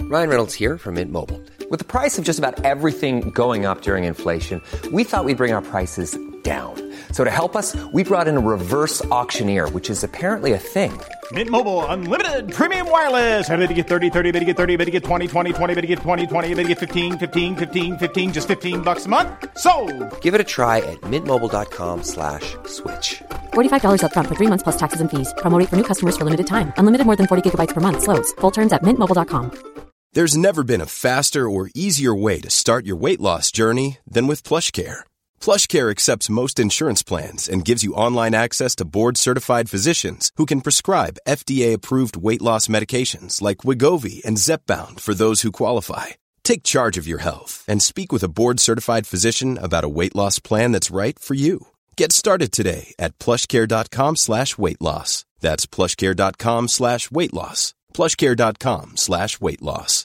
Ryan Reynolds here from Mint Mobile. With the price of just about everything going up during inflation, we thought we'd bring our prices down. So to help us, we brought in a reverse auctioneer, which is apparently a thing. Mint Mobile Unlimited Premium Wireless. How to get 30, 30, bit to get 30, bit to get 20, 20, 20, bit to get 20, 20, bit to get 15, 15, 15, 15, just $15 a month? Sold! Give it a try at mintmobile.com/switch. $45 up front for 3 months plus taxes and fees. Promo rate for new customers for limited time. Unlimited more than 40 gigabytes per month. Slows full terms at mintmobile.com. There's never been a faster or easier way to start your weight loss journey than with PlushCare. PlushCare accepts most insurance plans and gives you online access to board-certified physicians who can prescribe FDA-approved weight loss medications like Wegovy and Zepbound for those who qualify. Take charge of your health and speak with a board-certified physician about a weight loss plan that's right for you. Get started today at plushcare.com/weight loss. That's plushcare.com/weight loss. plushcare.com/weight loss.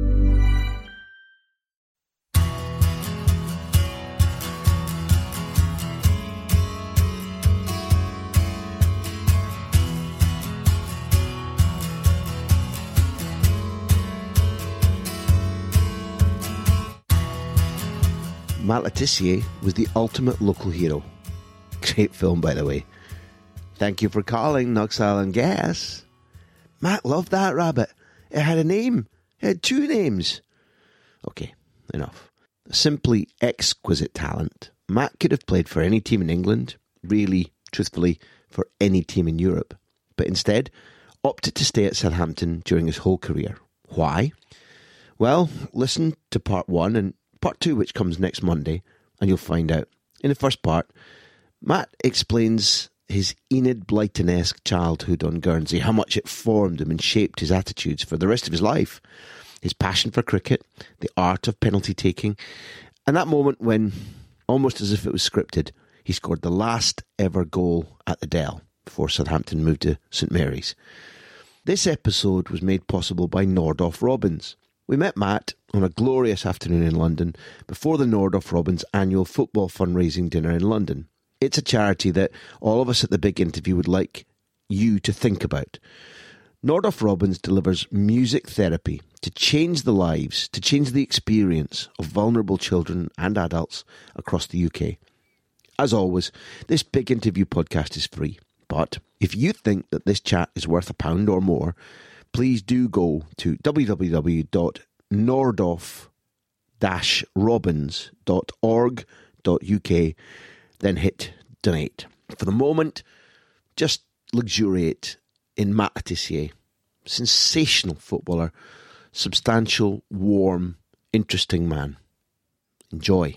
Matt Le Tissier was the ultimate local hero. Great film, by the way. Thank you for calling Knox Island Gas. Matt loved that rabbit. It had a name. It had 2 names. Okay, enough. Simply exquisite talent. Matt could have played for any team in England, really, truthfully, for any team in Europe, but instead opted to stay at Southampton during his whole career. Why? Well, listen to part 1 and part 2, which comes next Monday, and you'll find out. In the first part, Matt explains his Enid Blyton-esque childhood on Guernsey, how much it formed him and shaped his attitudes for the rest of his life, his passion for cricket, the art of penalty taking, and that moment when, almost as if it was scripted, he scored the last ever goal at the Dell before Southampton moved to St Mary's. This episode was made possible by Nordhoff Robbins. We met Matt on a glorious afternoon in London before the Nordhoff Robbins annual football fundraising dinner in London. It's a charity that all of us at the Big Interview would like you to think about. Nordhoff Robbins delivers music therapy to change the lives, to change the experience of vulnerable children and adults across the UK. As always, this Big Interview podcast is free, but if you think that this chat is worth £1 or more, please do go to www.nordhoff-robbins.org.uk, then hit donate. For the moment, just luxuriate in Matt Le Tissier. Sensational footballer, substantial, warm, interesting man. Enjoy.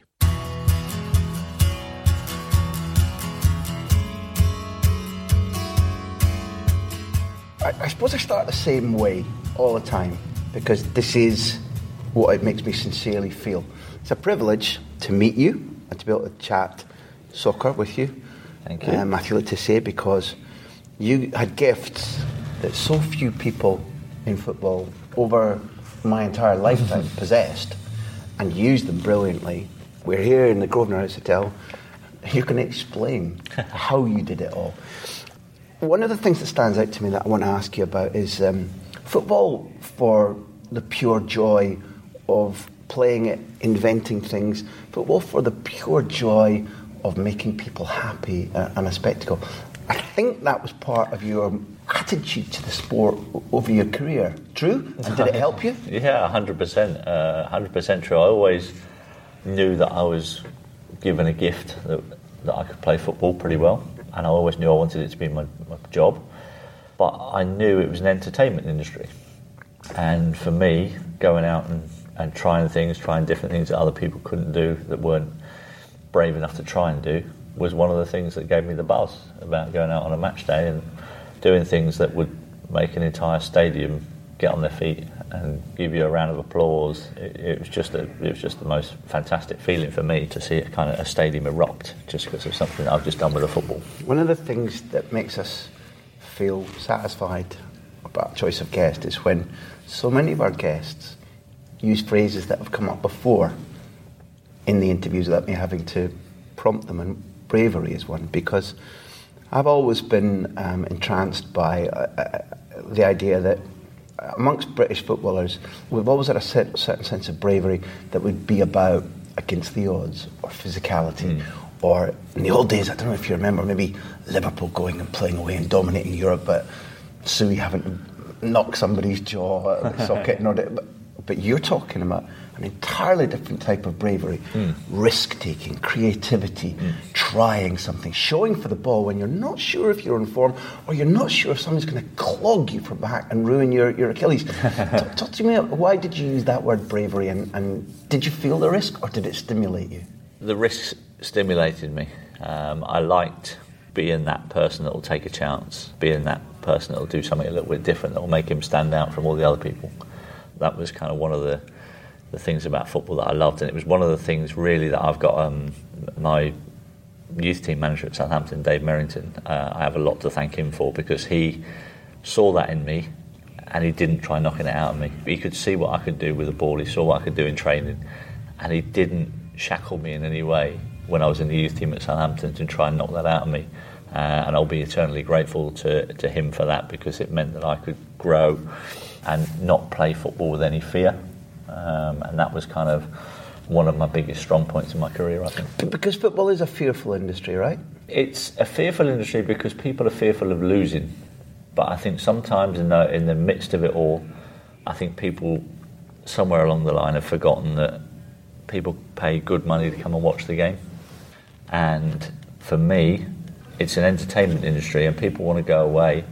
I suppose I start the same way all the time, because this is what it makes me sincerely feel. It's a privilege to meet you and to be able to chat soccer with you. Thank you. Matthew Le Tissier, because you had gifts that so few people in football over my entire lifetime possessed, and used them brilliantly. We're here in the Grosvenor House Hotel. You can explain how you did it all. One of the things that stands out to me that I want to ask you about is football for the pure joy of playing it, inventing things, football for the pure joy of making people happy and a spectacle. I think that was part of your attitude to the sport over your career. True? And did it help you? Yeah, 100%. 100% true. I always knew that I was given a gift that I could play football pretty well. And I always knew I wanted it to be my job. But I knew it was an entertainment industry. And for me, going out and trying different things that other people couldn't do, that weren't brave enough to try and do, was one of the things that gave me the buzz about going out on a match day and doing things that would make an entire stadium get on their feet and give you a round of applause. It was just the most fantastic feeling for me to see a stadium erupt just because of something that I've just done with a football. One of the things that makes us feel satisfied about choice of guest is when so many of our guests use phrases that have come up before in the interviews without me having to prompt them, and bravery is one, because I've always been entranced by the idea that amongst British footballers, we've always had a certain sense of bravery that would be about against the odds or physicality. Or in the old days, I don't know if you remember, maybe Liverpool going and playing away and dominating Europe, but Suey having to knock somebody's jaw out of the socket. But you're talking about an entirely different type of bravery, risk-taking, creativity, trying something, showing for the ball when you're not sure if you're in form or you're not sure if somebody's going to clog you from back and ruin your Achilles. Talk to me, why did you use that word bravery, and did you feel the risk or did it stimulate you? The risk stimulated me. I liked being that person that will take a chance, being that person that will do something a little bit different, that will make him stand out from all the other people. That was kind of one of the things about football that I loved, and it was one of the things really that I've got my youth team manager at Southampton, Dave Merrington, I have a lot to thank him for, because he saw that in me and he didn't try knocking it out of me. He could see what I could do with the ball, he saw what I could do in training, and he didn't shackle me in any way when I was in the youth team at Southampton to try and knock that out of me. And I'll be eternally grateful to him for that, because it meant that I could grow and not play football with any fear. And that was kind of one of my biggest strong points in my career, I think. Because football is a fearful industry, right? It's a fearful industry because people are fearful of losing. But I think sometimes in the midst of it all, I think people somewhere along the line have forgotten that people pay good money to come and watch the game. And for me, it's an entertainment industry, and people want to go away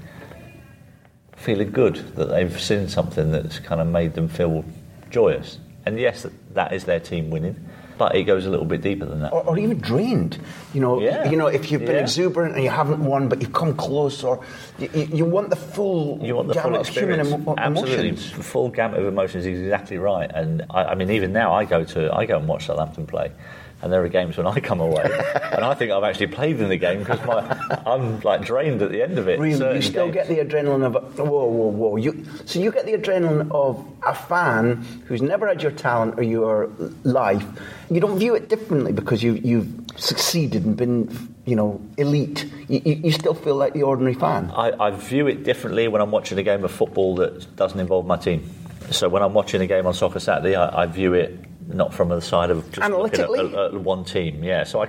feeling good that they've seen something that's kind of made them feel joyous. And yes, that is their team winning, but it goes a little bit deeper than that. Or even drained. If you've been exuberant and you haven't won, but you've come close, or you want the full gamut of human emotions. Absolutely, the full gamut of emotions is exactly right. And I mean, even now, I go and watch Southampton play. And there are games when I come away and I think I've actually played in the game because I'm like drained at the end of it. Really, you still get the adrenaline of whoa. So you get the adrenaline of a fan who's never had your talent or your life. You don't view it differently because you've succeeded and been, elite. You still feel like the ordinary fan. I view it differently when I'm watching a game of football that doesn't involve my team. So when I'm watching a game on Soccer Saturday, I view it not from the side of just looking at one team. Yeah, so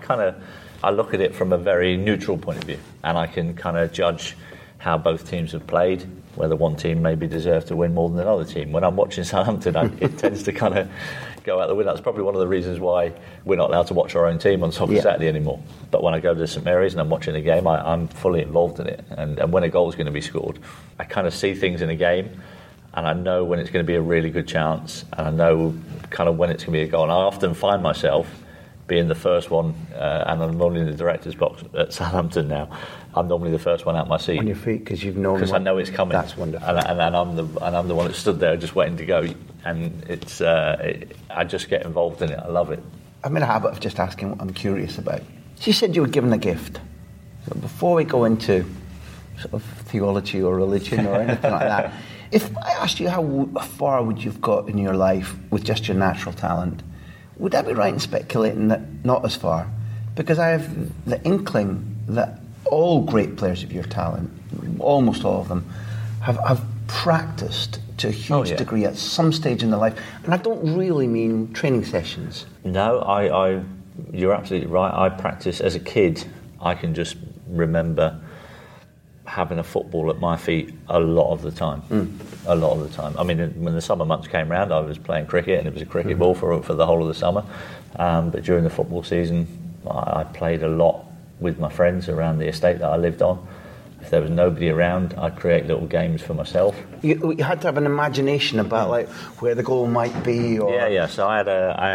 I look at it from a very neutral point of view, and I can kind of judge how both teams have played, whether one team maybe deserves to win more than another team. When I'm watching Southampton, it tends to kind of go out the window. That's probably one of the reasons why we're not allowed to watch our own team on Soccer Saturday anymore. But when I go to St Mary's and I'm watching a game, I'm fully involved in it. And when a goal is going to be scored, I kind of see things in a game, and I know when it's going to be a really good chance, and I know kind of when it's going to be a goal. And I often find myself being the first one, and I'm normally in the director's box at Southampton now. I'm normally the first one out my seat on your feet because you've known. Because I know it's coming. That's wonderful. And I'm the one that stood there just waiting to go. And it's I just get involved in it. I love it. I'm in a habit of just asking what I'm curious about. So you said you were given a gift. So before we go into sort of theology or religion or anything like that, if I asked you how far would you've got in your life with just your natural talent, would I be right in speculating that not as far? Because I have the inkling that all great players of your talent, almost all of them, have practiced to a huge degree at some stage in their life. And I don't really mean training sessions. No, you're absolutely right. I practice as a kid. I can just remember having a football at my feet a lot of the time. A lot of the time. I mean, when the summer months came round, I was playing cricket, and it was a cricket ball for the whole of the summer. But during the football season, I played a lot with my friends around the estate that I lived on. If there was nobody around, I'd create little games for myself. You had to have an imagination about like where the goal might be. Or... Yeah. So I had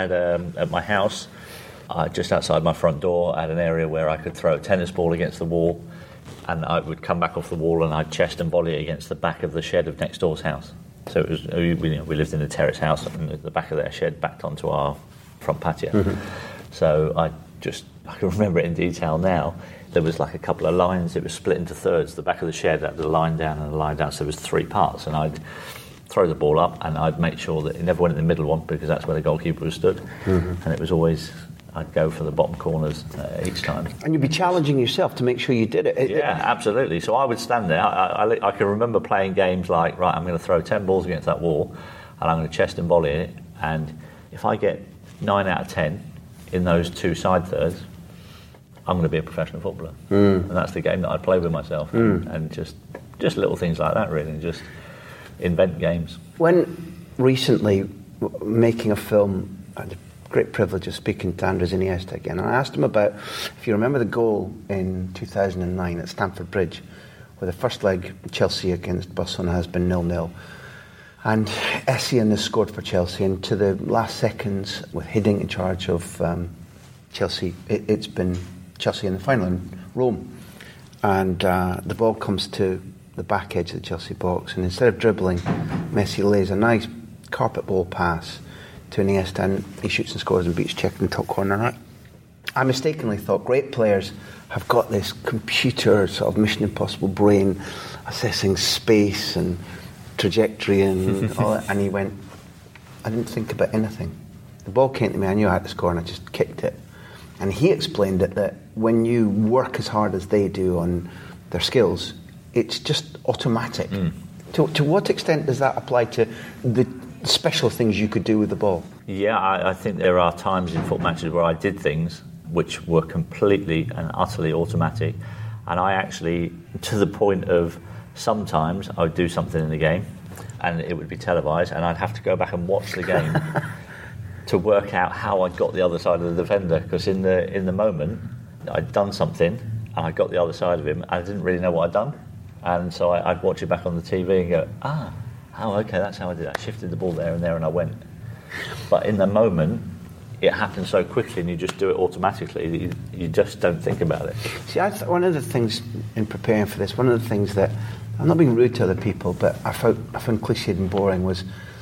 at my house, just outside my front door, I had an area where I could throw a tennis ball against the wall, and I would come back off the wall and I'd chest and volley it against the back of the shed of next door's house. So it was we lived in a terrace house, and the back of their shed backed onto our front patio. Mm-hmm. So I can remember it in detail now. There was like a couple of lines. It was split into thirds. The back of the shed had a line down and a line down, so there was 3 parts. And I'd throw the ball up, and I'd make sure that it never went in the middle one, because that's where the goalkeeper was stood. Mm-hmm. And it was always I'd go for the bottom corners each time. And you'd be challenging yourself to make sure you did it. Yeah, absolutely. So I would stand there. I can remember playing games like, right, I'm going to throw 10 balls against that wall and I'm going to chest and volley it. And if I get 9 out of 10 in those 2 side thirds, I'm going to be a professional footballer. And that's the game that I play with myself. And just little things like that, really. Just invent games. When recently making a film, I had the great privilege of speaking to Andres Iniesta again, and I asked him about, if you remember the goal in 2009 at Stamford Bridge, where the first leg Chelsea against Barcelona has been 0-0, and Essien has scored for Chelsea, and to the last seconds, with Hiddink in charge of Chelsea, it's been Chelsea in the final in Rome, and the ball comes to the back edge of the Chelsea box, and instead of dribbling, Messi lays a nice carpet ball pass to Iniesta, and he shoots and scores and beats Czech in the top corner. I mistakenly thought great players have got this computer sort of Mission Impossible brain assessing space and trajectory and all that, and he went, I didn't think about anything. The ball came to me, I knew I had to score, and I just kicked it. And he explained it that when you work as hard as they do on their skills, it's just automatic. To what extent does that apply to the special things you could do with the ball? Yeah, I think there are times in football matches where I did things which were completely and utterly automatic, and I actually, to the point of sometimes I would do something in the game and it would be televised and I'd have to go back and watch the game to work out how I got the other side of the defender, because in the moment I'd done something and I got the other side of him and I didn't really know what I'd done, and so I'd watch it back on the TV and go, oh, okay, that's how I did it. I shifted the ball there and I went. But in the moment, it happens so quickly and you just do it automatically. You just don't think about it. See, one of the things in preparing for this, one of the things that, I'm not being rude to other people, but I found cliched and boring, was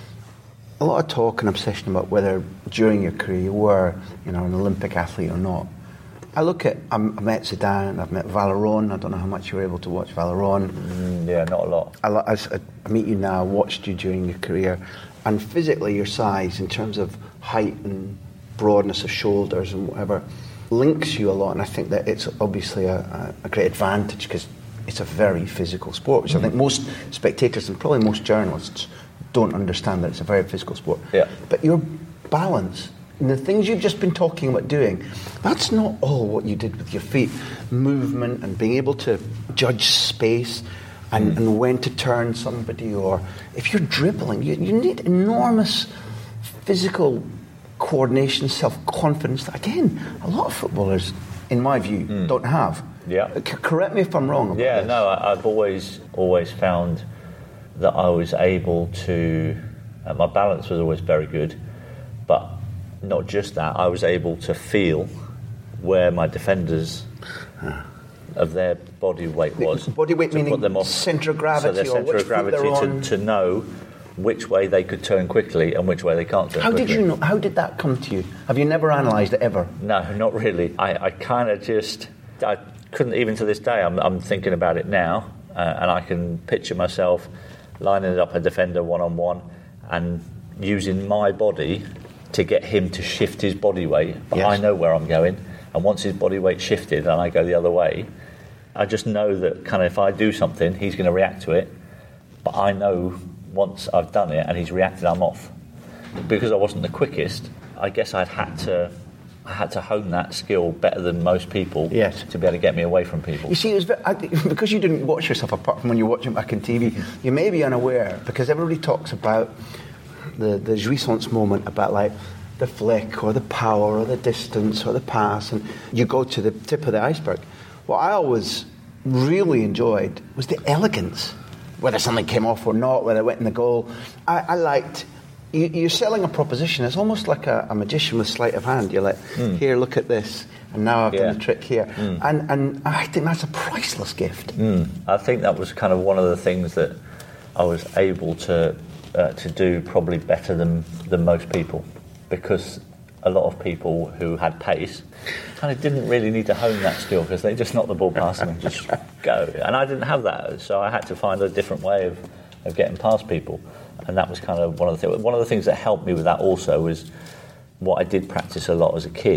a lot of talk and obsession about whether during your career you were, an Olympic athlete or not. I met Zidane, I've met Valeron. I don't know how much you were able to watch Valeron. Yeah, not a lot. I meet you now, watched you during your career, and physically your size in terms of height and broadness of shoulders and whatever links you a lot, and I think that it's obviously a great advantage because it's a very physical sport, which I think most spectators and probably most journalists don't understand, that it's a very physical sport. Yeah. But your balance and the things you've just been talking about doing, that's not all what you did with your feet. Movement and being able to judge space and when to turn somebody, or if you're dribbling, you need enormous physical coordination, self-confidence that, again, a lot of footballers, in my view, don't have. Yeah. Correct me if I'm wrong about this. No, I've always found that I was able to, my balance was always very good, but not just that, I was able to feel where my defenders of their body weight was. Body weight to meaning put them off, centre of gravity, so their centre of gravity to know which way they could turn quickly and which way they can't turn quickly. How did you know? How did that come to you? Have you never analysed it ever? No, not really. I kind of just, I couldn't, even to this day, I'm thinking about it now, and I can picture myself lining up a defender one-on-one and using my body to get him to shift his body weight, but yes. I know where I'm going, and once his body weight shifted and I go the other way, I just know that kind of if I do something, he's going to react to it, but I know once I've done it and he's reacted, I'm off. Because I wasn't the quickest, I guess I had to hone that skill better than most people, yes, to be able to get me away from people. You see, it was because you didn't watch yourself apart from when you watch it back on TV, you may be unaware, because everybody talks about the jouissance moment, about like the flick or the power or the distance or the pass, and you go to the tip of the iceberg. What I always really enjoyed was the elegance, whether something came off or not, whether it went in the goal. I liked, you're selling a proposition. It's almost like a magician with sleight of hand. You're like, here, look at this, and now I've done the trick here. And I think that's a priceless gift. I think that was kind of one of the things that I was able to do probably better than most people, because a lot of people who had pace kind of didn't really need to hone that skill, because they just knocked the ball past them and just go. And I didn't have that, so I had to find a different way of getting past people. And that was kind of one of the things that helped me with that also was what I did practice a lot as a kid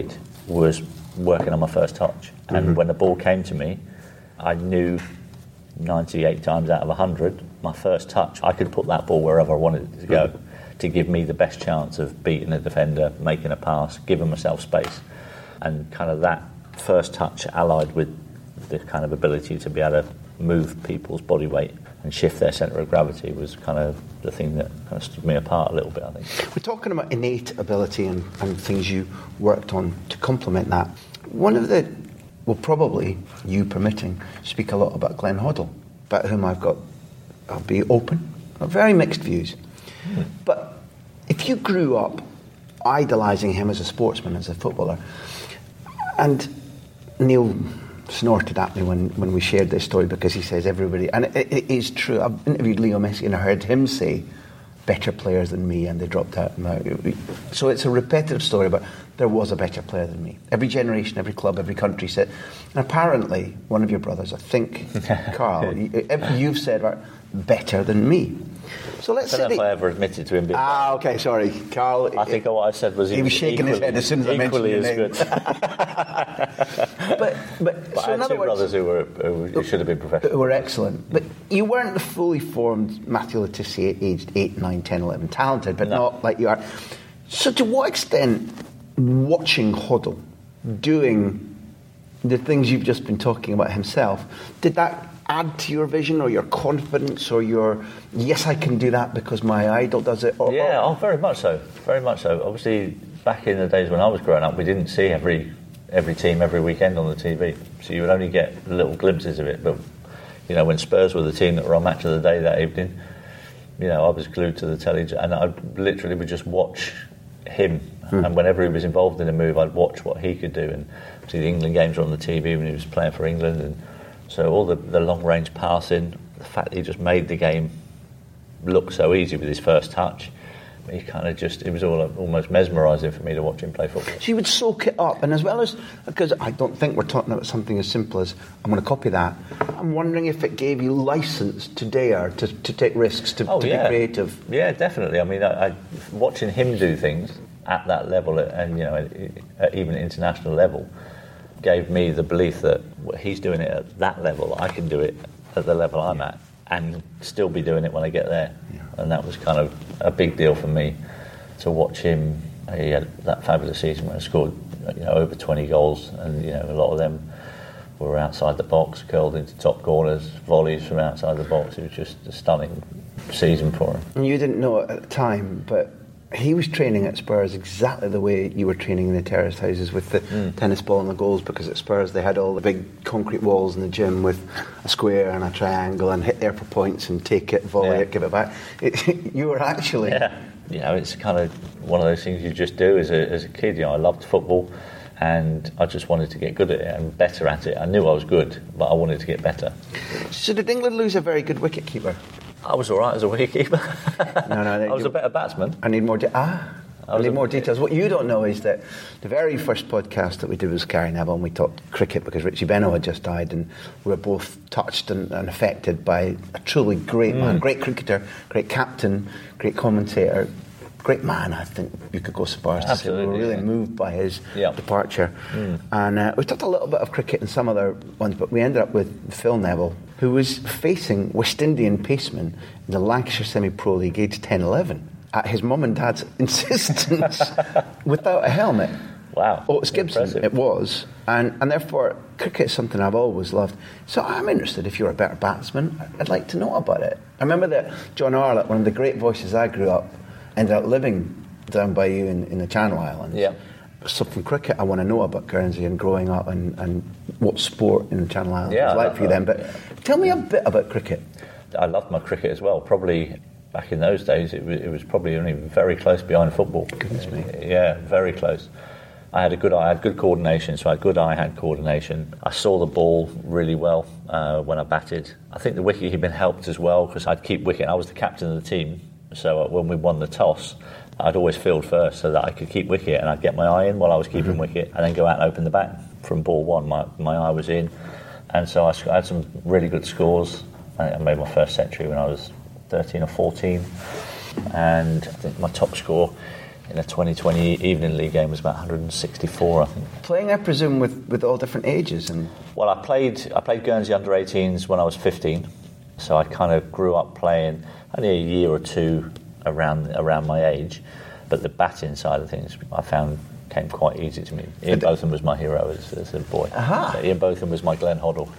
was working on my first touch. And when the ball came to me, I knew 98 times out of 100, my first touch, I could put that ball wherever I wanted it to go to give me the best chance of beating a defender, making a pass, giving myself space. And kind of that first touch allied with the kind of ability to be able to move people's body weight and shift their centre of gravity was kind of the thing that kind of stood me apart a little bit, I think. We're talking about innate ability and things you worked on to complement that. One of the, well, probably, you permitting, speak a lot about Glenn Hoddle, about whom I'll be open, very mixed views. But if you grew up idolising him as a sportsman, as a footballer, and Neil snorted at me when we shared this story because he says everybody, and it is true. I've interviewed Leo Messi and I heard him say better players than me, and they dropped out. So it's a repetitive story, but there was a better player than me. Every generation, every club, every country said. And apparently, one of your brothers, I think, Carl, you've said better than me. So let's say. I don't know if I ever admitted to him being. Okay, sorry, Carl. I think what I said was he was shaking his head as soon as I mentioned your name. Equally as good. but so I had two brothers who should have been professional. Who were excellent. But you weren't the fully formed Matthew Le Tissier, aged 8, 9, 10, 11. Talented, but not like you are. So to what extent, watching Hoddle doing the things you've just been talking about himself, did that add to your vision or your confidence or your, yes, I can do that because my idol does it? Very much so. Very much so. Obviously, back in the days when I was growing up, we didn't see every team every weekend on the TV. So you would only get little glimpses of it. But, when Spurs were the team that were on Match of the Day that evening, I was glued to the telly and I literally would just watch him. And whenever he was involved in a move, I'd watch what he could do. And see, the England games were on the TV when he was playing for England. And so all the long-range passing, the fact that he just made the game look so easy with his first touch, he kind of it was almost mesmerising for me to watch him play football. So you would soak it up, and as well as, because I don't think we're talking about something as simple as, I'm going to copy that, I'm wondering if it gave you licence to dare, to take risks, to be creative. Yeah, definitely. I mean, I watching him do things at that level, and at even international level, gave me the belief that he's doing it at that level, I can do it at the level I'm at and still be doing it when I get there. And that was kind of a big deal for me to watch him. He had that fabulous season when he scored over 20 goals, and a lot of them were outside the box, curled into top corners, volleys from outside the box. It was just a stunning season for him. And you didn't know it at the time, but he was training at Spurs exactly the way you were training in the terraced houses with the tennis ball and the goals, because at Spurs they had all the big concrete walls in the gym with a square and a triangle, and hit there for points and take it, volley it, give it back. You were actually... Yeah. It's kind of one of those things you just do as a kid. I loved football and I just wanted to get good at it and better at it. I knew I was good, but I wanted to get better. So did England lose a very good wicket-keeper? I was all right as a wicketkeeper. No, I was a better batsman. I need more more details. What you don't know is that the very first podcast that we did was Gary Neville, and we talked cricket because Richie Benaud had just died, and we were both touched and affected by a truly great man, great cricketer, great captain, great commentator, great man. I think you could go so far as to say we were really moved by his departure. And we talked a little bit of cricket and some other ones, but we ended up with Phil Neville, who was facing West Indian pacemen in the Lancashire Semi-Pro League, aged 10-11, at his mum and dad's insistence, without a helmet. Wow. Otis Gibson, impressive. It was. And therefore, cricket is something I've always loved. So I'm interested, if you're a better batsman, I'd like to know about it. I remember that John Arlott, one of the great voices I grew up, ended up living down by you in the Channel Islands. Yeah. So from cricket, I want to know about Guernsey and growing up and what sport in the Channel Islands was like for you then. But tell me a bit about cricket. I loved my cricket as well. Probably back in those days, it was probably only very close behind football. Goodness me. Yeah, very close. I had a good eye, I had good coordination, so I had good eye-hand coordination. I saw the ball really well when I batted. I think the wicket had been helped as well because I'd keep wicket. I was the captain of the team, so when we won the toss, I'd always field first so that I could keep wicket, and I'd get my eye in while I was keeping wicket and then go out and open the bat from ball one. My eye was in, and so I had some really good scores. I made my first century when I was 13 or 14, and I think my top score in a 2020 Evening League game was about 164, I think. Playing, I presume, with all different ages? Well, I played Guernsey under-18s when I was 15, so I kind of grew up playing only a year or two around my age, but the batting side of things I found came quite easy to me. Ian Botham was my hero as a boy. So Ian Botham was my Glenn Hoddle.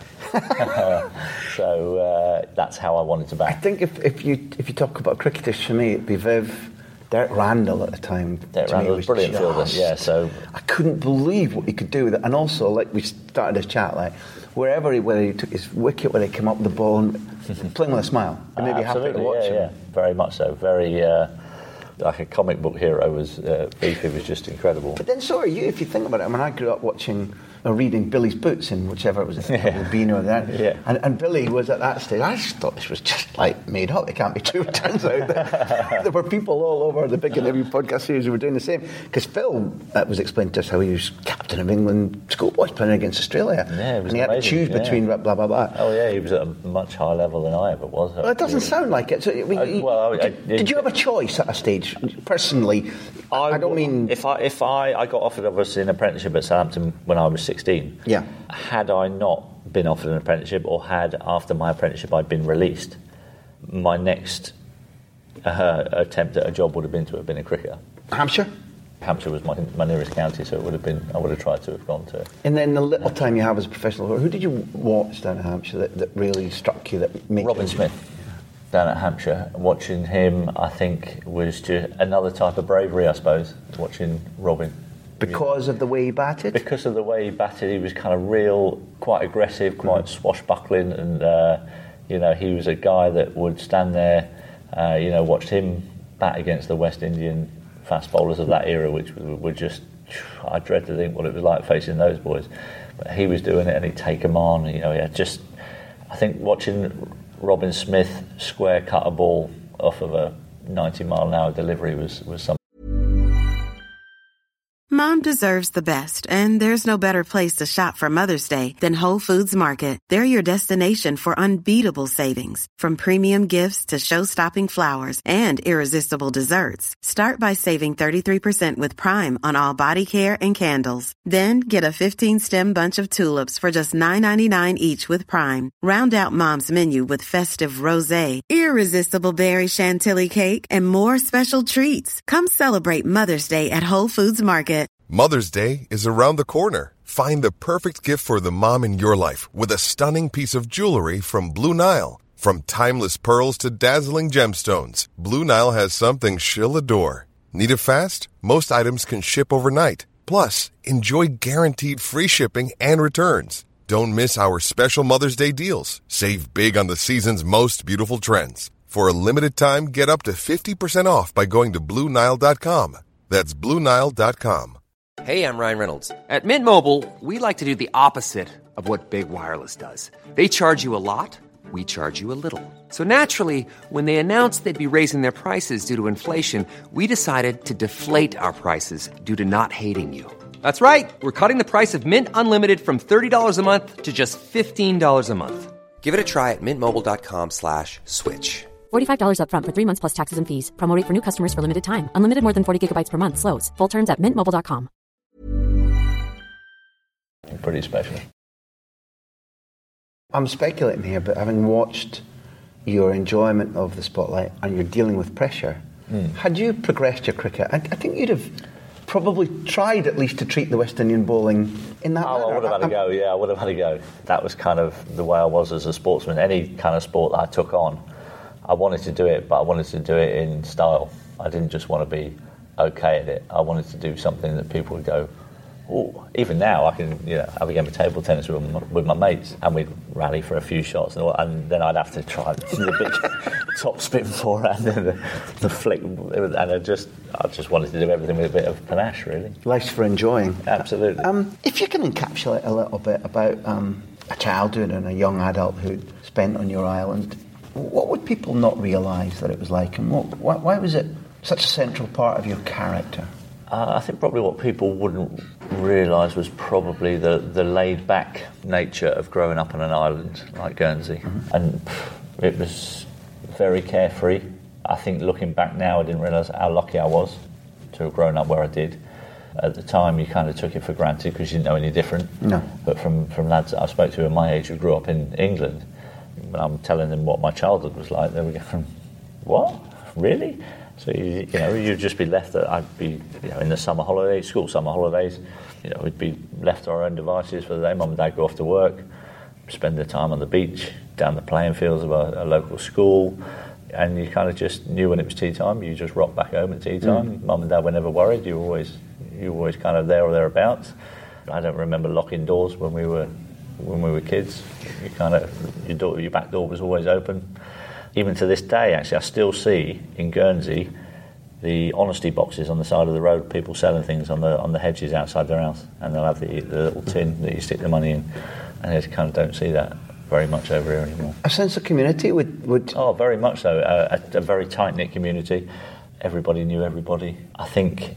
So that's how I wanted to bat. I think if you talk about cricketers, for me, it'd be Viv, Derek Randall at the time. Derek Randall was brilliant fielder, yeah. So I couldn't believe what he could do with it. And also, like we started this chat, like whether he took his wicket, whether he came up with the ball and playing with a smile, it made me happy to watch him. Yeah, very much so. Very like a comic book hero was Beefy was just incredible. But then so are you, if you think about it. I mean, I grew up watching or reading Billy's Boots in whichever it was, Beano or that. Yeah. And Billy was at that stage. I just thought this was just like made up. It can't be true. It turns out that there were people all over the Big and Heavy podcast series who were doing the same. Because Phil was explaining to us how he was captain of England schoolboys playing against Australia. Yeah, it was and he had to choose between blah, blah, blah. Oh, yeah, he was at a much higher level than I ever was. Well, it doesn't sound like it. So, did you have a choice at a stage, personally? I don't mean... If I got offered, obviously, an apprenticeship at Southampton when I was 16, had I not been offered an apprenticeship, or had, after my apprenticeship, I'd been released, my next attempt at a job would have been a cricketer. Hampshire? Hampshire was my nearest county, so I would have tried to have gone to it. And then the little time you have as a professional, who did you watch down at Hampshire that really struck you? Robin Smith. Down at Hampshire, watching him, I think, was just another type of bravery, I suppose, watching Robin. Because of the way he batted? Because of the way he batted, he was kind of real, quite aggressive, quite swashbuckling, and, he was a guy that would stand there, watched him bat against the West Indian fast bowlers of that era, which were just, I dread to think what it was like facing those boys. But he was doing it, and he'd take them on, I think watching Robin Smith square cut a ball off of a 90-mile-an-hour delivery was something. Mom deserves the best, and there's no better place to shop for Mother's Day than Whole Foods Market. They're your destination for unbeatable savings, from premium gifts to show-stopping flowers and irresistible desserts. Start by saving 33% with Prime on all body care and candles. Then get a 15-stem bunch of tulips for just $9.99 each with Prime. Round out Mom's menu with festive rosé, irresistible berry chantilly cake, and more special treats. Come celebrate Mother's Day at Whole Foods Market. Mother's Day is around the corner. Find the perfect gift for the mom in your life with a stunning piece of jewelry from Blue Nile. From timeless pearls to dazzling gemstones, Blue Nile has something she'll adore. Need it fast? Most items can ship overnight. Plus, enjoy guaranteed free shipping and returns. Don't miss our special Mother's Day deals. Save big on the season's most beautiful trends. For a limited time, get up to 50% off by going to BlueNile.com. That's BlueNile.com. Hey, I'm Ryan Reynolds. At Mint Mobile, we like to do the opposite of what Big Wireless does. They charge you a lot, we charge you a little. So naturally, when they announced they'd be raising their prices due to inflation, we decided to deflate our prices due to not hating you. That's right. We're cutting the price of Mint Unlimited from $30 a month to just $15 a month. Give it a try at mintmobile.com/switch. $45 up front for 3 months plus taxes and fees. Promo rate for new customers for limited time. Unlimited more than 40 gigabytes per month. Slows full terms at mintmobile.com. Pretty special. I'm speculating here, but having watched your enjoyment of the spotlight and you're dealing with pressure, had you progressed your cricket, I think you'd have probably tried at least to treat the West Indian bowling in that manner. I would have had a go, I would have had a go. That was kind of the way I was as a sportsman. Any kind of sport that I took on, I wanted to do it, but I wanted to do it in style. I didn't just want to be okay at it. I wanted to do something that people would go, oh, even now I can have a game of table tennis with my mates, and we'd rally for a few shots, and then I'd have to try the big top spin forehand and the flick, and I just wanted to do everything with a bit of panache, really. Life's for enjoying. Absolutely. If you can encapsulate a little bit about a childhood and a young adulthood spent on your island, what would people not realise that it was like, and why was it such a central part of your character? I think probably what people wouldn't realise was probably the laid-back nature of growing up on an island like Guernsey. And it was very carefree. I think looking back now, I didn't realise how lucky I was have grown up where I did. At the time, you kind of took it for granted because you didn't know any different. No. But from lads that I spoke to at my age who grew up in England, when I'm telling them what my childhood was like, they were going, "What? Really?" So you'd just be left. I'd be in the summer holidays, school summer holidays. We'd be left to our own devices for the day. Mum and Dad go off to work, spend their time on the beach, down the playing fields of a local school, and you kind of just knew when it was tea time. You just rocked back home at tea time. Mum and Dad were never worried. You were always kind of there or thereabouts. I don't remember locking doors when we were kids. Your back door was always open. Even to this day, actually, I still see in Guernsey the honesty boxes on the side of the road, people selling things on the hedges outside their house, and they'll have the little tin that you stick the money in, and I just kind of don't see that very much over here anymore. A sense of community would... Oh, very much so. A very tight-knit community. Everybody knew everybody. I think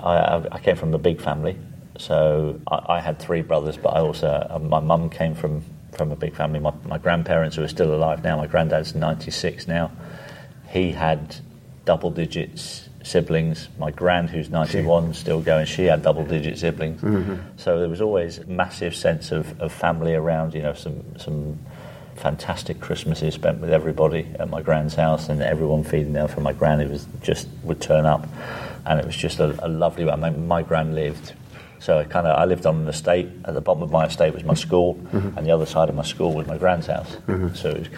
I came from a big family, so I had 3 brothers, but I also... my mum came from a big family. My grandparents, who are still alive now, my granddad's 96 now, he had double digits siblings. My grand, who's 91, still going, she had double-digit siblings. Mm-hmm. So there was always a massive sense of family around, some fantastic Christmases spent with everybody at my grand's house, and everyone feeding there for my gran. It was just would turn up, and it was just a lovely way. I mean, my gran lived, so I lived on an estate. At the bottom of my estate was my school, mm-hmm. and the other side of my school was my gran's house. Mm-hmm. So it was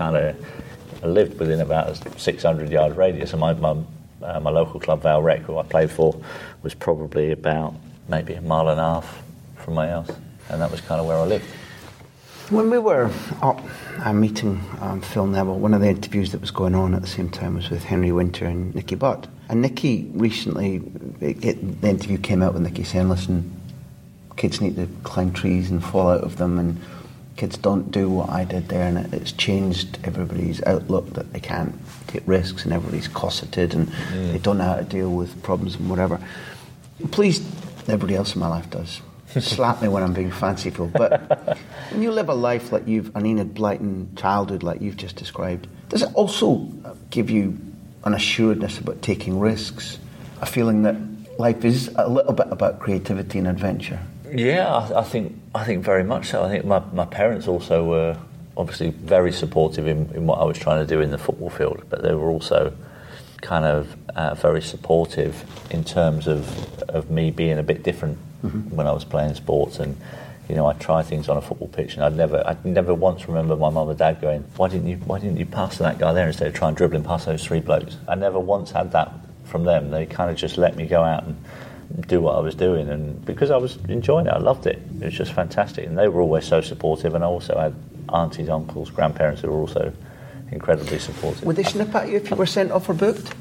I lived within about a 600-yard radius, and my local club, Vale Rec, who I played for, was probably about maybe a mile and a half from my house, and that was kind of where I lived. When we were up meeting Phil Neville, one of the interviews that was going on at the same time was with Henry Winter and Nicky Butt. And Nicky recently, the interview came out with Nicky saying, listen, kids need to climb trees and fall out of them, and kids don't do what I did there, and it's changed everybody's outlook that they can't take risks, and everybody's cosseted, and they don't know how to deal with problems and whatever. Please, everybody else in my life does. Slap me when I'm being fanciful, but when you live a life like an Enid Blyton childhood like you've just described, does it also give you an assuredness about taking risks, a feeling that life is a little bit about creativity and adventure? Yeah, I think very much so. I think my parents also were obviously very supportive in what I was trying to do in the football field, but they were also kind of very supportive in terms of me being a bit different mm-hmm. when I was playing sports. And I tried things on a football pitch, and I'd never once remember my mum and dad going, why didn't you pass to that guy there instead of trying dribbling past those 3 blokes? I never once had that from them. They kind of just let me go out and do what I was doing, and because I was enjoying it, I loved it. It was just fantastic, and they were always so supportive. And I also had aunties, uncles, grandparents who were also incredibly supportive. Would they snip at you if you were sent off or booked?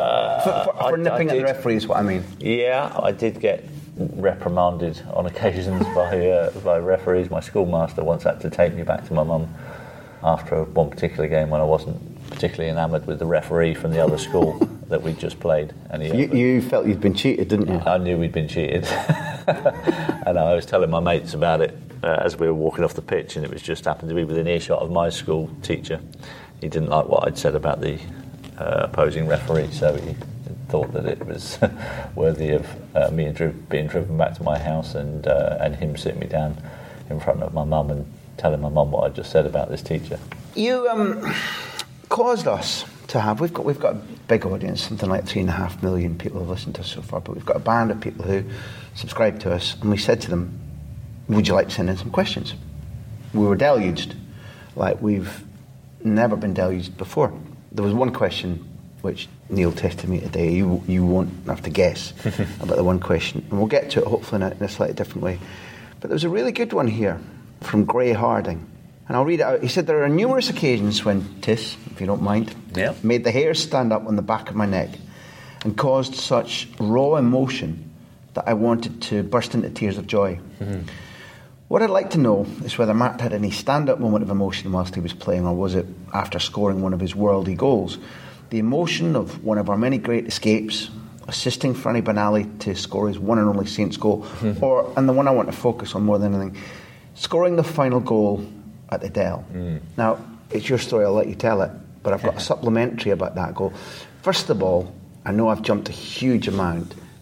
For nipping at the referee is what I mean. Yeah, I did get reprimanded on occasions by referees. My schoolmaster once had to take me back to my mum after one particular game when I wasn't particularly enamoured with the referee from the other school that we'd just played. And you felt you'd been cheated, didn't you? I knew we'd been cheated. And I was telling my mates about it as we were walking off the pitch, and it was just happened to be within earshot of my school teacher. He didn't like what I'd said about the opposing referee, so he thought that it was worthy of me being driven back to my house and him sitting me down in front of my mum and telling my mum what I just said about this teacher. You caused us to have, we've got a big audience, something like 3.5 million people have listened to us so far, but we've got a band of people who subscribe to us, and we said to them, would you like to send in some questions? We were deluged like we've never been deluged before. There was one question which Neil tested me today. You won't have to guess about the one question, and we'll get to it hopefully in a slightly different way. But there was a really good one here from Gray Harding, and I'll read it out. He said, there are numerous occasions when Tiss, if you don't mind, made the hair stand up on the back of my neck and caused such raw emotion that I wanted to burst into tears of joy. Mm-hmm. What I'd like to know is whether Matt had any stand-up moment of emotion whilst he was playing, or was it after scoring one of his worldly goals? The emotion of one of our many great escapes, assisting Franny Benali to score his one and only Saints goal, and the one I want to focus on more than anything, scoring the final goal at the Dell. Now, it's your story, I'll let you tell it, but I've got a supplementary about that goal. First of all, I know I've jumped a huge amount,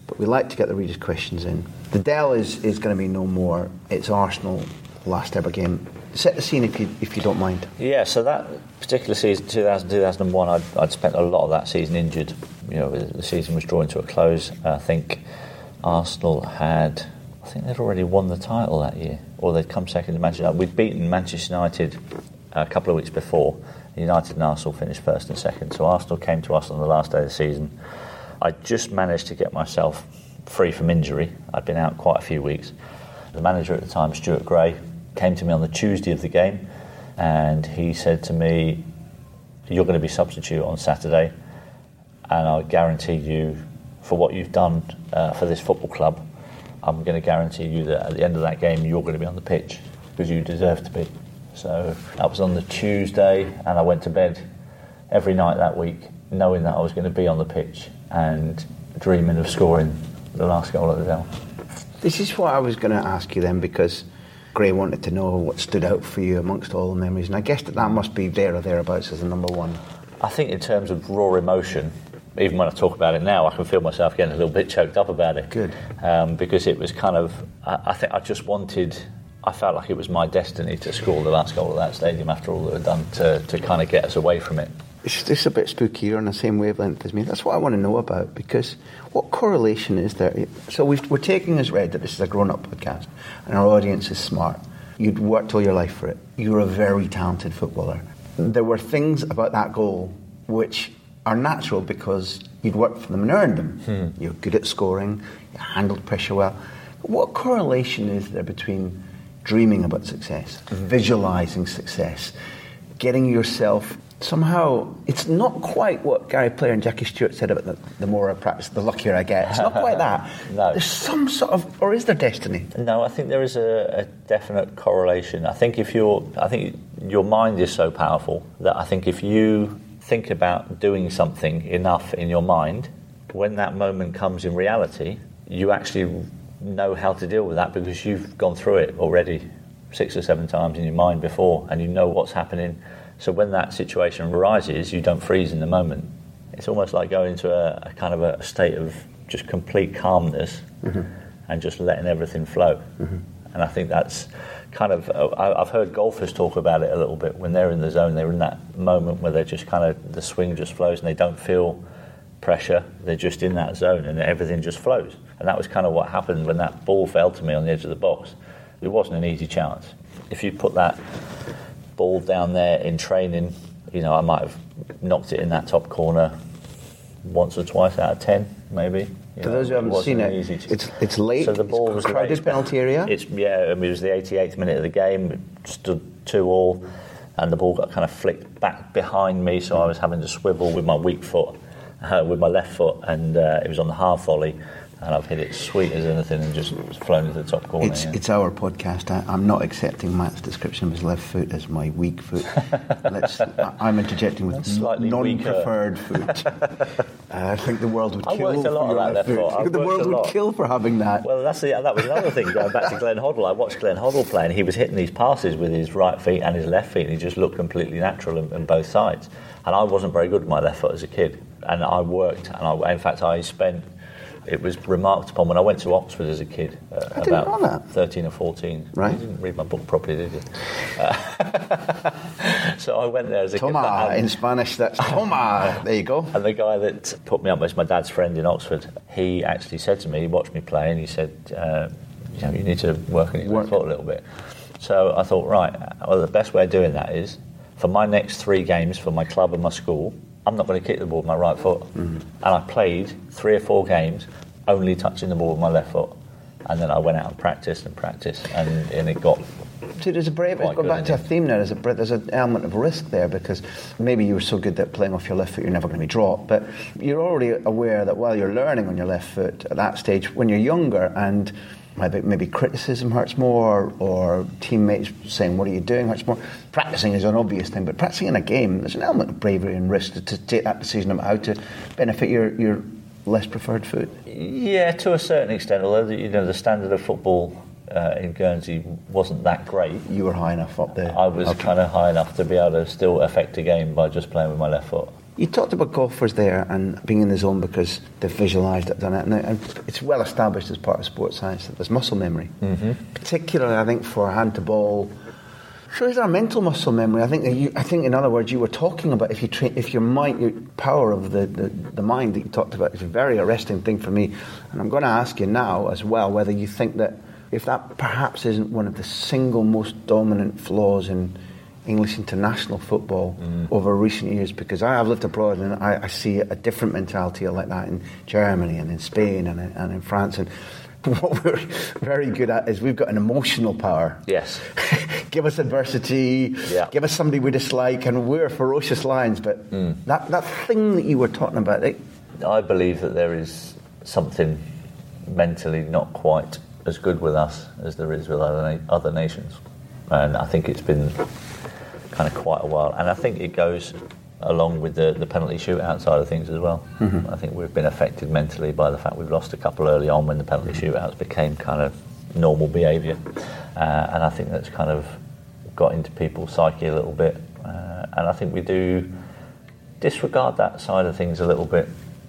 but we like to get the readers' questions in. The Dell is going to be no more. It's Arsenal last ever game. Set the scene if you don't mind. Yeah, so that particular season, 2000-2001, I'd spent a lot of that season injured. You know, the season was drawing to a close. I think Arsenal they'd already won the title that year, or they'd come second to Manchester United. We'd beaten Manchester United a couple of weeks before. United and Arsenal finished first and second, so Arsenal came to us on the last day of the season. I just managed to get myself free from injury. I'd been out quite a few weeks. The manager at the time, Stuart Gray, came to me on the Tuesday of the game, and he said to me, "You're going to be substitute on Saturday, and I guarantee you, for what you've done for this football club, I'm going to guarantee you that at the end of that game you're going to be on the pitch because you deserve to be." So that was on the Tuesday, and I went to bed every night that week knowing that I was going to be on the pitch and dreaming of scoring the last goal at the Dell. This is what I was going to ask you then, because Gray wanted to know what stood out for you amongst all the memories, and I guess that must be there or thereabouts as the number one. I think in terms of raw emotion, even when I talk about it now, I can feel myself getting a little bit choked up about it. Good. Because it was kind of, I think I felt like it was my destiny to score the last goal of that stadium after all that had done to kind of get us away from it. It's just a bit spooky. You're on the same wavelength as me. That's what I want to know about, because what correlation is there? So we're taking as read that this is a grown-up podcast and our audience is smart. You'd worked all your life for it. You're a very talented footballer. There were things about that goal which are natural because you'd worked for them and earned them. You're good at scoring, you handled pressure well. What correlation is there between dreaming about success, visualising success, getting yourself... Somehow, it's not quite what Gary Player and Jackie Stewart said about the more I practice, the luckier I get. It's not quite that. No. There's some sort of... Or is there destiny? No, I think there is a definite correlation. I think your mind is so powerful that I think if you think about doing something enough in your mind, when that moment comes in reality, you actually know how to deal with that because you've gone through it already 6 or 7 times in your mind before, and you know what's happening. So when that situation arises, you don't freeze in the moment. It's almost like going into a kind of a state of just complete calmness and just letting everything flow. And I think that's kind of... I've heard golfers talk about it a little bit. When they're in the zone, they're in that moment where they're just kind of... The swing just flows and they don't feel pressure. They're just in that zone and everything just flows. And that was kind of what happened when that ball fell to me on the edge of the box. It wasn't an easy chance. If you put that ball down there in training, you know, I might have knocked it in that top corner once or twice out of 10, maybe. For those who haven't seen it, it's late. So the ball was crowded penalty area. It was the 88th minute of the game. It stood 2-2, and the ball got kind of flicked back behind me, so I was having to swivel with my weak foot, with my left foot, and it was on the half volley. And I've hit it sweet as anything and just flown into the top corner. It's our podcast. I'm not accepting Matt's description of his left foot as my weak foot. I'm interjecting with non-preferred foot. I think the world would kill for your left foot. The world would kill for having that. Well, that was another thing, going back to Glenn Hoddle. I watched Glenn Hoddle play, and he was hitting these passes with his right feet and his left feet, and he just looked completely natural on both sides. And I wasn't very good with my left foot as a kid. And I worked, and in fact I spent... It was remarked upon when I went to Oxford as a kid, about 13 or 14. Right. You didn't read my book properly, did you? So I went there as a kid. Toma, in Spanish, that's Toma. There you go. And the guy that put me up was my dad's friend in Oxford. He actually said to me, he watched me play, and he said, you need to work on your left foot a little bit. So I thought, right, well, the best way of doing that is, for my next 3 games for my club and my school, I'm not going to kick the ball with my right foot. And I played 3 or 4 games only touching the ball with my left foot. And then I went out and practiced, and it got... See, there's going back to a theme now, there's an element of risk there, because maybe you were so good that playing off your left foot you're never going to be dropped, but you're already aware that while you're learning on your left foot at that stage, when you're younger, and maybe criticism hurts more, or teammates saying, what are you doing, hurts more. Practicing is an obvious thing, but practicing in a game, there's an element of bravery and risk to take that decision about how to benefit your less preferred foot. Yeah, to a certain extent, although the standard of football in Guernsey wasn't that great. You were high enough up there. I was kind of high enough to be able to still affect a game by just playing with my left foot. You talked about golfers there and being in the zone because they've visualised it, done it, and it's well established as part of sports science that there's muscle memory. Mm-hmm. Particularly, I think, for hand to ball. So is our mental muscle memory? I think in other words, you were talking about if your mind, your power of the mind that you talked about is a very arresting thing for me. And I'm going to ask you now as well whether you think that if that perhaps isn't one of the single most dominant flaws in English international football over recent years, because I have lived abroad and I see a different mentality like that in Germany and in Spain and in France. And what we're very good at is we've got an emotional power. Yes. Give us adversity, give us somebody we dislike, and we're ferocious lions. But that thing that you were talking about... I believe that there is something mentally not quite as good with us as there is with other nations. And I think it's been kind of quite a while. And I think it goes along with the penalty shootout side of things as well. Mm-hmm. I think we've been affected mentally by the fact we've lost a couple early on when the penalty shootouts became kind of normal behaviour. And I think that's kind of got into people's psyche a little bit. And I think we do disregard that side of things a little bit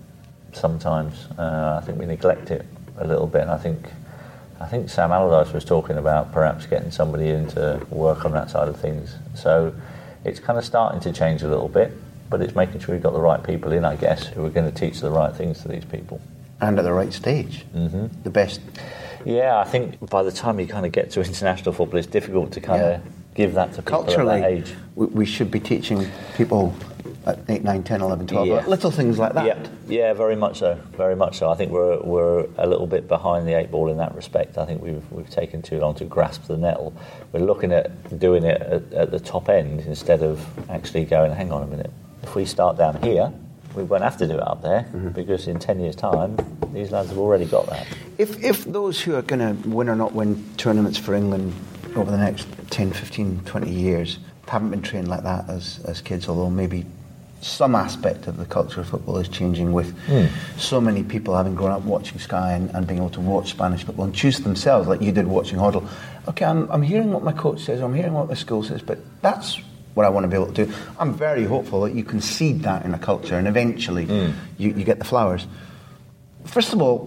sometimes. I think we neglect it a little bit. And I think Sam Allardyce was talking about perhaps getting somebody in to work on that side of things. So it's kind of starting to change a little bit, but it's making sure we've got the right people in, I guess, who are going to teach the right things to these people. And at the right stage. Mm-hmm. The best. Yeah, I think by the time you kind of get to international football, it's difficult to kind of give that to people culturally, at that age. We should be teaching people at 8, 9, 10, 11, 12, little things like that. Yeah, very much so. Very much so. I think we're a little bit behind the 8 ball in that respect. I think we've taken too long to grasp the nettle. We're looking at doing it at the top end instead of actually going, hang on a minute, if we start down here, we won't have to do it up there because in 10 years' time, these lads have already got that. If those who are going to win or not win tournaments for England over the next 10, 15, 20 years haven't been trained like that as kids, although maybe some aspect of the culture of football is changing with so many people having grown up watching Sky and being able to watch Spanish football and choose themselves, like you did watching Hoddle. Okay, I'm hearing what my coach says, I'm hearing what the school says, but that's what I want to be able to do. I'm very hopeful that you can seed that in a culture and eventually you get the flowers. First of all,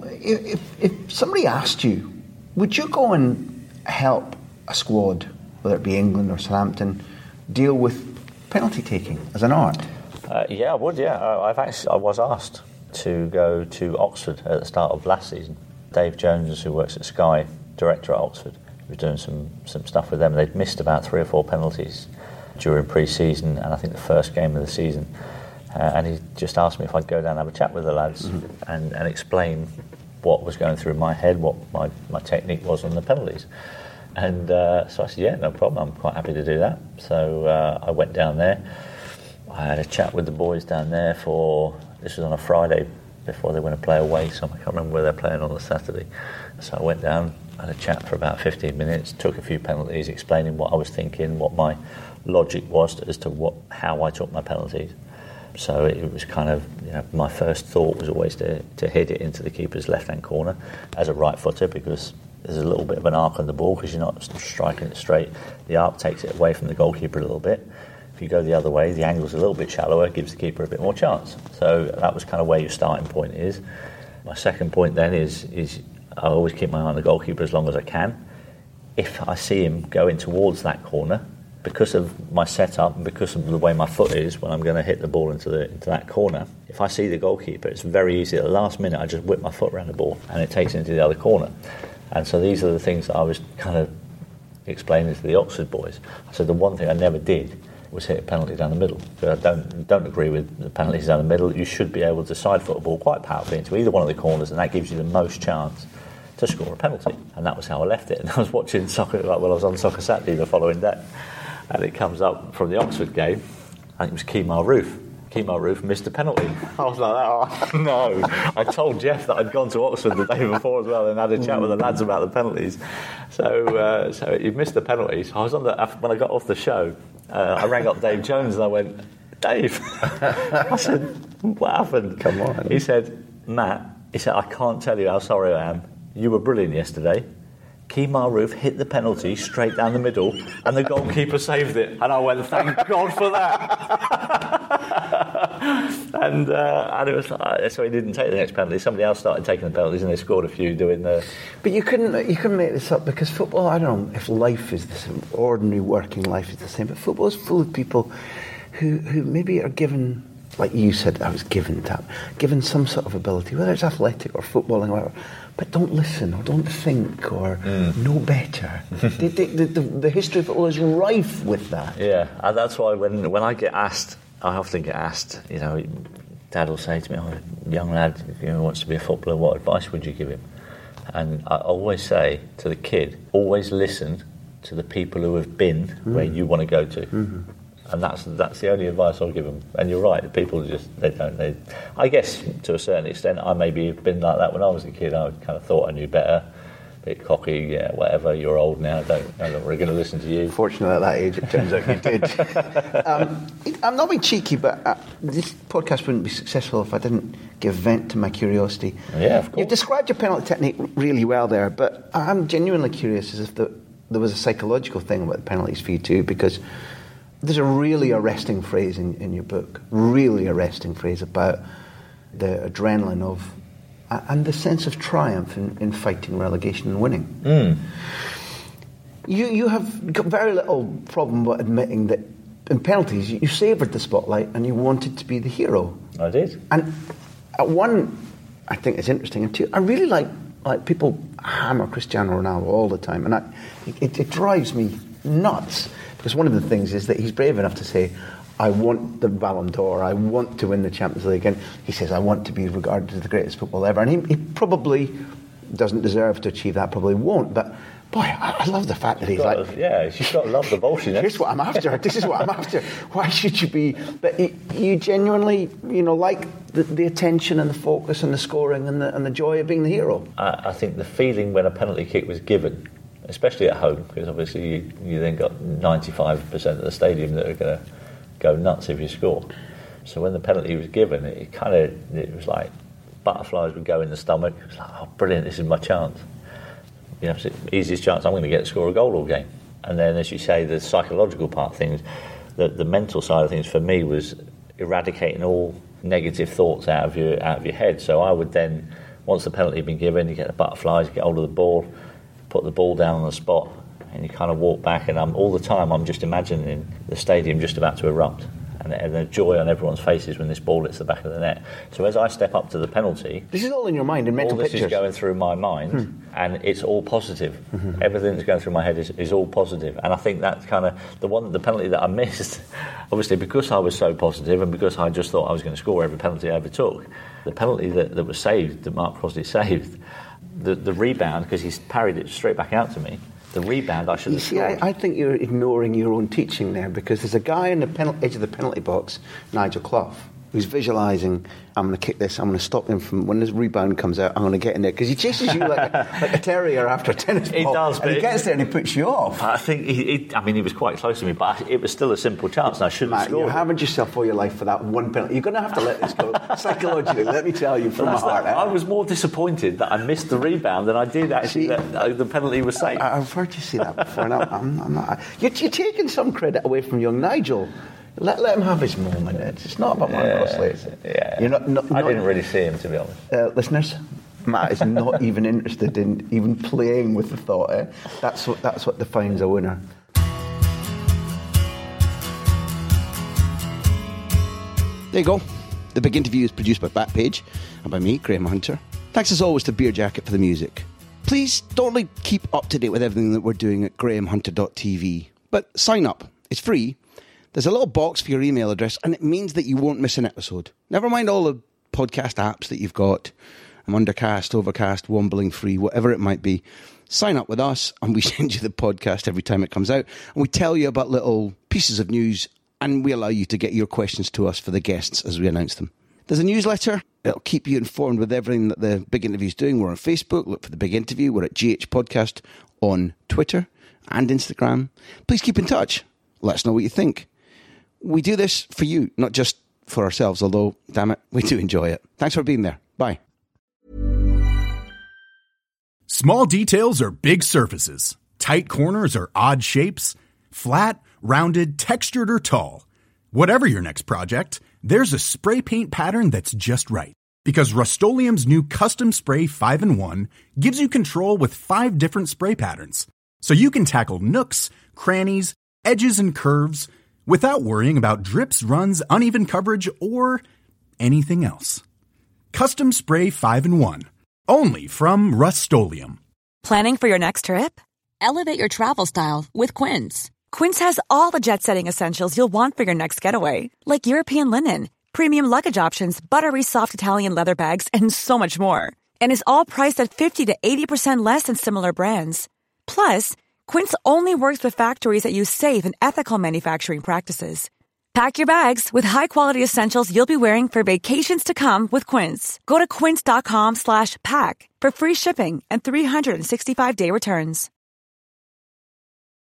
if somebody asked you, would you go and help a squad, whether it be England or Southampton, deal with penalty taking as an art? Yeah, I would, yeah. I was asked to go to Oxford at the start of last season. Dave Jones, who works at Sky, director at Oxford, was doing some stuff with them. They'd missed about 3 or 4 penalties during pre-season and I think the first game of the season. And he just asked me if I'd go down and have a chat with the lads and explain what was going through my head, what my technique was on the penalties. And so I said, yeah, no problem, I'm quite happy to do that. So I went down there. I had a chat with the boys down there this was on a Friday before they went to play away, so I can't remember where they're playing on the Saturday. So I went down, had a chat for about 15 minutes, took a few penalties, explaining what I was thinking, what my logic was as to how I took my penalties. So it was kind of, my first thought was always to hit it into the keeper's left-hand corner as a right footer, because there's a little bit of an arc on the ball because you're not striking it straight. The arc takes it away from the goalkeeper a little bit. If you go the other way, the angle's a little bit shallower, gives the keeper a bit more chance. So that was kind of where your starting point is. My second point then is I always keep my eye on the goalkeeper as long as I can. If I see him going towards that corner, because of my setup and because of the way my foot is when I'm going to hit the ball into that corner, if I see the goalkeeper, it's very easy. At the last minute, I just whip my foot around the ball and it takes it into the other corner. And so these are the things that I was kind of explaining to the Oxford boys. So the one thing I never did was hit a penalty down the middle. I don't agree with the penalties down the middle. You should be able to side foot a ball quite powerfully into either one of the corners, and that gives you the most chance to score a penalty. And that was how I left it. And I was watching soccer, I was on Soccer Saturday the following day, and it comes up from the Oxford game. I think it was Kemar Roof. Kemar Roof missed a penalty. I was like, oh no. I told Jeff that I'd gone to Oxford the day before as well and had a chat with the lads about the penalties. So he missed the penalty. So I was when I got off the show, I rang up Dave Jones and I went, Dave, I said, what happened? Come on. He said, Matt, I can't tell you how sorry I am. You were brilliant yesterday. Kemar Roof hit the penalty straight down the middle and the goalkeeper saved it. And I went, thank God for that. and it was like, so he didn't take the next penalty. Somebody else started taking the penalties, and they scored a few doing the. But you couldn't make this up, because football, I don't know if life is the same, ordinary working life is the same, but football is full of people who maybe are given, like you said, I was given some sort of ability, whether it's athletic or footballing or whatever, but don't listen or don't think or know better. The history of football is rife with that. Yeah, and that's why when I get asked, I often get asked, you know, Dad will say to me, young lad, if he wants to be a footballer, what advice would you give him? And I always say to the kid, always listen to the people who have been where you want to go to. Mm-hmm. And that's the only advice I'll give them. And you're right, people just, I guess to a certain extent, I maybe have been like that when I was a kid. I kind of thought I knew better, a bit cocky, yeah, whatever, you're old now, I'm not really going to listen to you. Fortunately at that age, it turns out you did. I'm not being cheeky, but this podcast wouldn't be successful if I didn't give vent to my curiosity. Yeah, of course. You've described your penalty technique really well there, but I'm genuinely curious as if there was a psychological thing about the penalties for you too, because there's a really arresting phrase in your book, really arresting phrase about the adrenaline of and the sense of triumph in fighting relegation and winning. Mm. You have got very little problem with admitting that in penalties you savoured the spotlight and you wanted to be the hero. I did. And at one, I think it's interesting, and two, I really like people hammer Cristiano Ronaldo all the time, and it drives me nuts. Because one of the things is that he's brave enough to say, I want the Ballon d'Or, I want to win the Champions League, and he says, I want to be regarded as the greatest footballer ever. And he probably doesn't deserve to achieve that, probably won't, but boy, I love the fact that he's like... Yeah, you've got to love the bullshit. Here's what I'm after, this is what I'm after. Why should you be... But you genuinely, like the attention and the focus and the scoring and the joy of being the hero. I think the feeling when a penalty kick was given, especially at home, because obviously you then got 95% of the stadium that are going to go nuts if you score. So when the penalty was given, it was like butterflies would go in the stomach. It was like, oh, brilliant, this is my chance. It's the easiest chance I'm going to get to score a goal all game. And then, as you say, the psychological part of things, the mental side of things for me was eradicating all negative thoughts out of your head. So I would then, once the penalty had been given, you get the butterflies, you get hold of the ball, put the ball down on the spot, and you kind of walk back, and all the time I'm just imagining the stadium just about to erupt, and the joy on everyone's faces when this ball hits the back of the net. So as I step up to the penalty, this is all in your mind, in mental pictures. All this is going through my mind, and it's all positive. Mm-hmm. Everything that's going through my head is all positive, and I think that's kind of the penalty that I missed. Obviously, because I was so positive, and because I just thought I was going to score every penalty I ever took, the penalty that was saved, that Mark Crossley saved. The rebound, because he's parried it straight back out to me, the rebound I should have scored. I think you're ignoring your own teaching there, because there's a guy in the edge of the penalty box, Nigel Clough, who's visualising, I'm going to kick this, I'm going to stop him from, when this rebound comes out, I'm going to get in there, because he chases you like a terrier after a tennis ball. He does, but he gets there and he puts you off. I think he was quite close to me, but it was still a simple chance, and I shouldn't have scored. You hammered yourself all your life for that one penalty. You're going to have to let this go psychologically. Let me tell you from my heart. I was more disappointed that I missed the rebound than I did actually that the penalty was saved. I've heard you say that before, and I'm not. You're taking some credit away from young Nigel. Let him have his moment. It's not about Mark Crossley. Yeah. You're not, I didn't really see him, to be honest. Listeners, Matt is not even interested in even playing with the thought. That's what defines a winner. There you go. The Big Interview is produced by Backpage and by me, Graham Hunter. Thanks as always to Beer Jacket for the music. Please don't only keep up to date with everything that we're doing at grahamhunter.tv, but sign up. It's free. There's a little box for your email address, and it means that you won't miss an episode. Never mind all the podcast apps that you've got. I'm Undercast, Overcast, Wombling Free, whatever it might be. Sign up with us, and we send you the podcast every time it comes out. And we tell you about little pieces of news, and we allow you to get your questions to us for the guests as we announce them. There's a newsletter. It'll keep you informed with everything that the Big Interview is doing. We're on Facebook. Look for the Big Interview. We're at GH Podcast on Twitter and Instagram. Please keep in touch. Let us know what you think. We do this for you, not just for ourselves, although, damn it, we do enjoy it. Thanks for being there. Bye. Small details are big surfaces. Tight corners are odd shapes. Flat, rounded, textured, or tall. Whatever your next project, there's a spray paint pattern that's just right. Because Rust-Oleum's new Custom Spray 5-in-1 gives you control with 5 different spray patterns. So you can tackle nooks, crannies, edges, and curves without worrying about drips, runs, uneven coverage, or anything else. Custom Spray 5-in-1. Only from Rust-Oleum. Planning for your next trip? Elevate your travel style with Quince. Quince has all the jet-setting essentials you'll want for your next getaway, like European linen, premium luggage options, buttery soft Italian leather bags, and so much more. And is all priced at 50 to 80% less than similar brands. Plus, Quince only works with factories that use safe and ethical manufacturing practices. Pack your bags with high-quality essentials you'll be wearing for vacations to come with Quince. Go to quince.com/pack for free shipping and 365-day returns.